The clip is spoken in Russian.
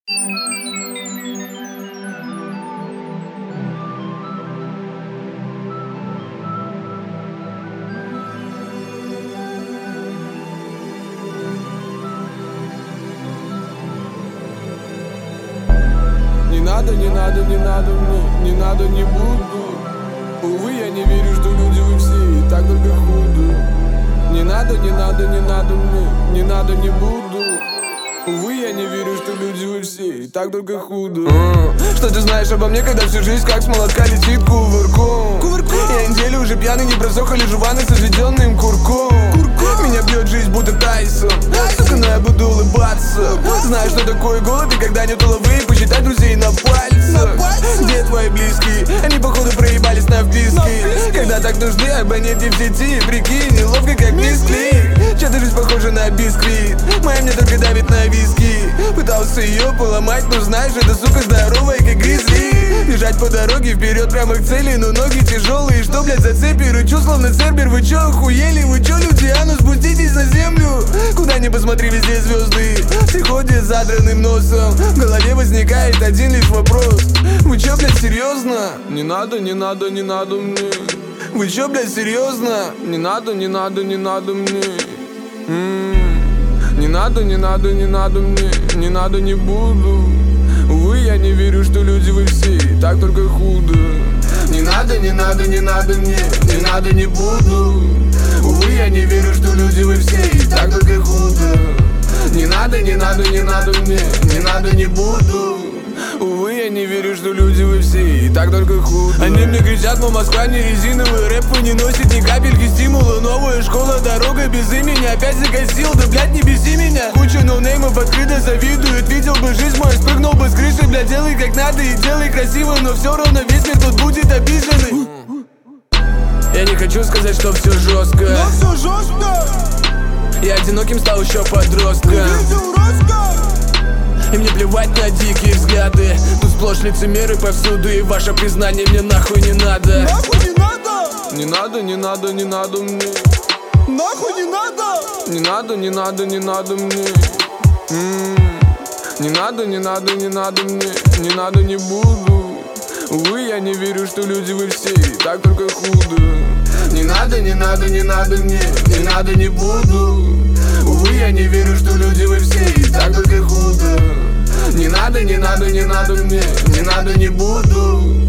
Не надо, не надо, не надо мне, не надо, не буду. Увы, я не верю, что люди вы все и так только худо. Не надо, не надо, не надо мне, не надо, не буду. Увы, я не верю, что люди вы все и так только худо. Что ты знаешь обо мне, когда всю жизнь как с молотка летит кувырком? Я неделю уже пьяный, не просох, и лежу в ванной с разведенным курком. Меня бьет жизнь, будто Тайсон. Сука, но я буду улыбаться. Знаешь, что такое голод, и когда нет уловы, посчитать друзей на пальцах. Где твои близкие? Они походу проебались на вписки. Когда так нужны абоненты в сети, прикинь, неловко как мисклик. Чья-то жизнь похожа на бисквит, моя мне только давит на виски. Пытался ее поломать, но знаешь, эта сука здоровая, как гризли. Бежать по дороге вперед прямо к цели, но ноги тяжелые. Что, блядь, за цепи? Рычу, словно сербер. Вы чё, охуели? Вы чё, люди? А ну спуститесь на землю. Куда ни посмотри, везде звезды. Все ходят с задранным носом. В голове возникает один лишь вопрос: вы чё, блядь, серьезно? Не надо, не надо, не надо мне. Вы чё, блядь, серьезно? Не надо, не надо, не надо мне. Не надо, не надо, не надо мне, не надо, не буду. Увы, я не верю, что люди вы все и так только худо. Не надо, не надо, не надо мне, не надо, не буду. Увы, я не верю, что люди вы все и так только худо. Не надо, не надо, не надо мне, не надо, не буду. Увы, я не верю, что люди вы все и так только худо. Они мне кричат, мол, Москва не резиновый рэп, вы не носит ни капельки стимула. Новая школа, дорога без имени, опять закосил, да, блядь, не беси меня. Куча ноунеймов открыто завидует, видел бы жизнь мою, спрыгнул бы с крыши, блядь, делай как надо и делай красиво, но все равно весь мир тут будет обиженный. Я не хочу сказать, что все жестко, но все жестко. Я одиноким стал еще подростком. И мне плевать на дикие взгляды. Тут сплошь лицемеры повсюду, и ваше признание мне нахуй не надо. Нахуй не надо. Не надо, не надо, не надо мне. Нахуй не надо. Не надо, не надо, не надо мне. Не надо, не надо, не надо мне, не надо, не буду. Увы, я не верю, что люди вы все и так только худо. Не надо, не надо, не надо мне, не надо, не буду. Увы, я не верю, что люди вы все и так только худо. Не надо, не надо, не надо мне, не надо, не буду.